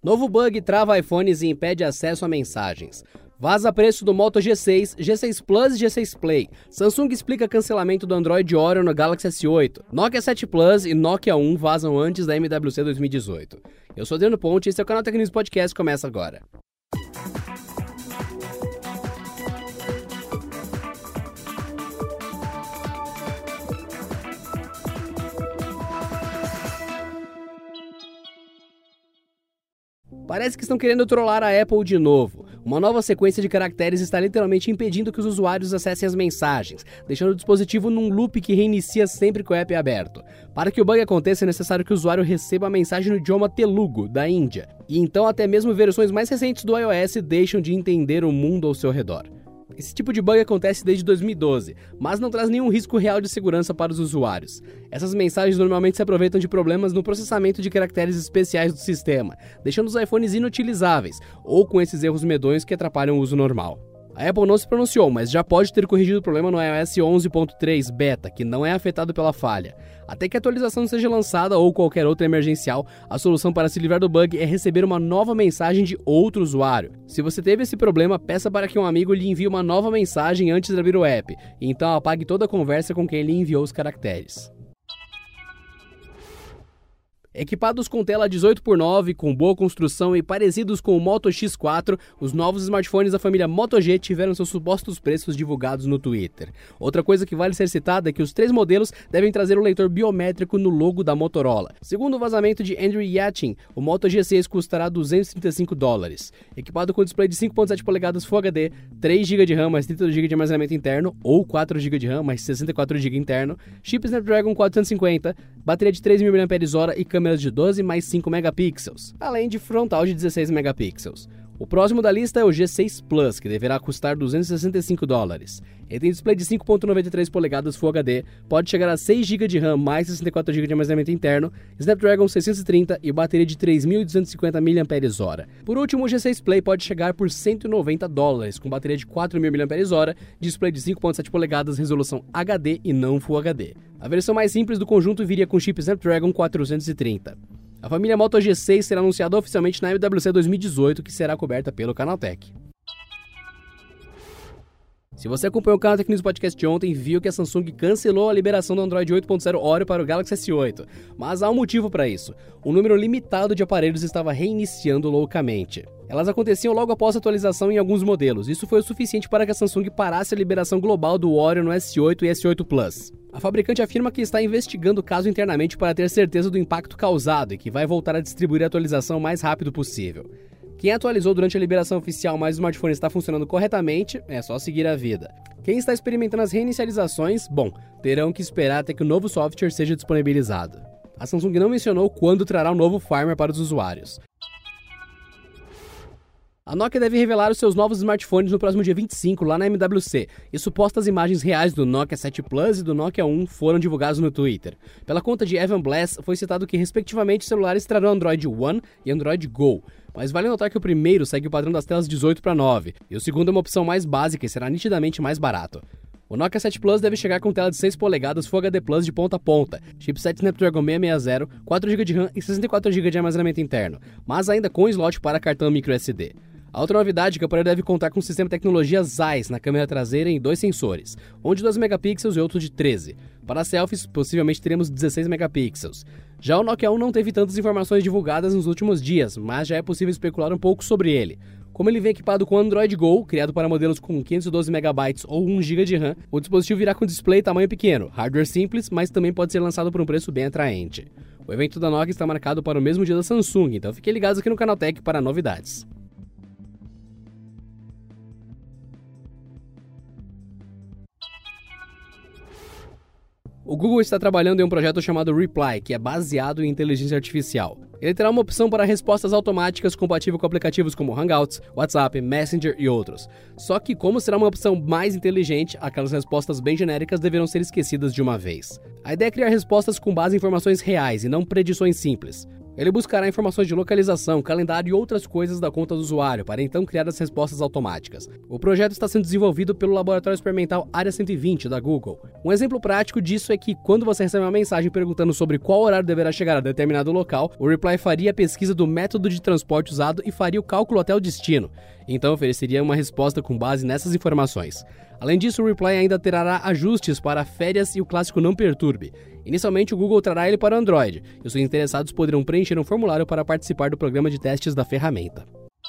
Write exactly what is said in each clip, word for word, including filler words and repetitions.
Novo bug trava iPhones e impede acesso a mensagens. Vaza preço do Moto G seis, G seis Plus e G seis Play. Samsung explica cancelamento do Android Oreo no Galaxy S oito. Nokia sete Plus e Nokia um vazam antes da M W C dois mil e dezoito. Eu sou Adriano Ponte e esse é o canal Tech News Podcast, começa agora. Parece que estão querendo trollar a Apple de novo. Uma nova sequência de caracteres está literalmente impedindo que os usuários acessem as mensagens, deixando o dispositivo num loop que reinicia sempre que o app é aberto. Para que o bug aconteça, é necessário que o usuário receba a mensagem no idioma Telugu, da Índia. E então até mesmo versões mais recentes do iOS deixam de entender o mundo ao seu redor. Esse tipo de bug acontece desde dois mil e doze, mas não traz nenhum risco real de segurança para os usuários. Essas mensagens normalmente se aproveitam de problemas no processamento de caracteres especiais do sistema, deixando os iPhones inutilizáveis, ou com esses erros medonhos que atrapalham o uso normal. A Apple não se pronunciou, mas já pode ter corrigido o problema no iOS onze ponto três Beta, que não é afetado pela falha. Até que a atualização seja lançada ou qualquer outra emergencial, a solução para se livrar do bug é receber uma nova mensagem de outro usuário. Se você teve esse problema, peça para que um amigo lhe envie uma nova mensagem antes de abrir o app, e então apague toda a conversa com quem lhe enviou os caracteres. Equipados com tela dezoito por nove, com boa construção e parecidos com o Moto X quatro, os novos smartphones da família Moto G tiveram seus supostos preços divulgados no Twitter. Outra coisa que vale ser citada é que os três modelos devem trazer o leitor biométrico no logo da Motorola. Segundo o vazamento de Andrew Yachtin, o Moto G seis custará duzentos e trinta e cinco dólares. Equipado com display de cinco ponto sete polegadas Full H D, três gigas de RAM mais trinta gigas de armazenamento interno ou quatro gigas de RAM mais sessenta e quatro gigas interno, chip Snapdragon quatrocentos e cinquenta, bateria de três mil miliampères-hora e câmeras de doze mais cinco megapixels, além de frontal de dezesseis megapixels. O próximo da lista é o G seis Plus, que deverá custar duzentos e sessenta e cinco dólares. Ele tem display de cinco ponto noventa e três polegadas Full H D, pode chegar a seis gigas de RAM mais sessenta e quatro gigas de armazenamento interno, Snapdragon seiscentos e trinta e bateria de três mil duzentos e cinquenta miliampères-hora. Por último, o G seis Play pode chegar por cento e noventa dólares, com bateria de quatro mil miliampères-hora, display de cinco ponto sete polegadas, resolução H D e não Full H D. A versão mais simples do conjunto viria com chip Snapdragon quatrocentos e trinta. A família Moto G seis será anunciada oficialmente na M W C dois mil e dezoito, que será coberta pelo Canaltech. Se você acompanhou o canal Tech News Podcast de ontem, viu que a Samsung cancelou a liberação do Android oito ponto zero Oreo para o Galaxy S oito. Mas há um motivo para isso. Um número limitado de aparelhos estava reiniciando loucamente. Elas aconteciam logo após a atualização em alguns modelos. Isso foi o suficiente para que a Samsung parasse a liberação global do Oreo no S oito e S oito Plus. A fabricante afirma que está investigando o caso internamente para ter certeza do impacto causado e que vai voltar a distribuir a atualização o mais rápido possível. Quem atualizou durante a liberação oficial, mas o smartphone está funcionando corretamente, é só seguir a vida. Quem está experimentando as reinicializações, bom, terão que esperar até que o novo software seja disponibilizado. A Samsung não mencionou quando trará o novo firmware para os usuários. A Nokia deve revelar os seus novos smartphones no próximo dia vinte e cinco, lá na M W C, e supostas imagens reais do Nokia sete Plus e do Nokia um foram divulgadas no Twitter. Pela conta de Evan Blass, foi citado que, respectivamente, os celulares trarão Android One e Android Go, mas vale notar que o primeiro segue o padrão das telas dezoito para nove, e o segundo é uma opção mais básica e será nitidamente mais barato. O Nokia sete Plus deve chegar com tela de seis polegadas Full H D Plus de ponta a ponta, chipset Snapdragon seiscentos e sessenta, quatro gigas de RAM e sessenta e quatro gigas de armazenamento interno, mas ainda com slot para cartão microSD. A outra novidade é que o aparelho deve contar com o sistema de tecnologia Zeiss na câmera traseira em dois sensores, um de doze megapixels e outro de treze. Para selfies, possivelmente teremos dezesseis megapixels. Já o Nokia um não teve tantas informações divulgadas nos últimos dias, mas já é possível especular um pouco sobre ele. Como ele vem equipado com Android Go, criado para modelos com quinhentos e doze megabytes ou um giga de RAM, o dispositivo virá com display tamanho pequeno, hardware simples, mas também pode ser lançado por um preço bem atraente. O evento da Nokia está marcado para o mesmo dia da Samsung, então fiquem ligados aqui no Canaltech para novidades. O Google está trabalhando em um projeto chamado Reply, que é baseado em inteligência artificial. Ele terá uma opção para respostas automáticas compatível com aplicativos como Hangouts, WhatsApp, Messenger e outros. Só que, como será uma opção mais inteligente, aquelas respostas bem genéricas deverão ser esquecidas de uma vez. A ideia é criar respostas com base em informações reais e não predições simples. Ele buscará informações de localização, calendário e outras coisas da conta do usuário, para então criar as respostas automáticas. O projeto está sendo desenvolvido pelo Laboratório Experimental Área cento e vinte, da Google. Um exemplo prático disso é que, quando você recebe uma mensagem perguntando sobre qual horário deverá chegar a determinado local, o Reply faria a pesquisa do método de transporte usado e faria o cálculo até o destino. Então ofereceria uma resposta com base nessas informações. Além disso, o Reply ainda terá ajustes para férias e o clássico Não Perturbe. Inicialmente, o Google trará ele para o Android, e os interessados poderão preencher um formulário para participar do programa de testes da ferramenta.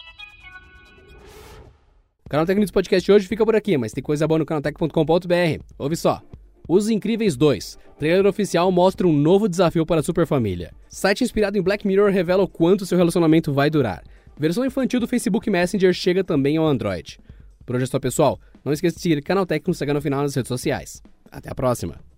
O Canaltech News Podcast de hoje fica por aqui, mas tem coisa boa no canaltech ponto com ponto b r. Ouve só. Os Incríveis dois. Trailer oficial mostra um novo desafio para a superfamília. Site inspirado em Black Mirror revela o quanto seu relacionamento vai durar. Versão infantil do Facebook Messenger chega também ao Android. Por hoje é só, pessoal. Não esqueça de seguir o Canaltech e nos seguir no final nas redes sociais. Até a próxima!